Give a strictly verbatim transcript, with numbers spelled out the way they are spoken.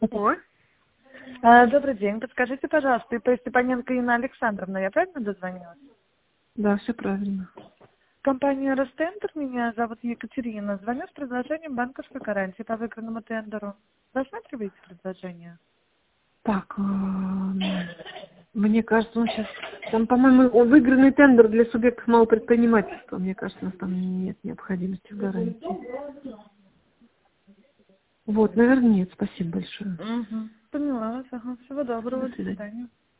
Ой. А, добрый день. Подскажите, пожалуйста, ИП Степаненко Инна Александровна, я правильно дозвонилась? Да, все правильно. Компания Ростендер, меня зовут Екатерина. Звоню с предложением банковской гарантии по выигранному тендеру. Рассматриваете предложение? Так, а, мне кажется, он сейчас... Там, по-моему, выигранный тендер для субъектов малого предпринимательства. Мне кажется, у нас там нет необходимости в гарантии. Вот, наверное, нет. Спасибо большое. Угу. Поняла вас. Ага. Всего доброго. До До свидания. свидания.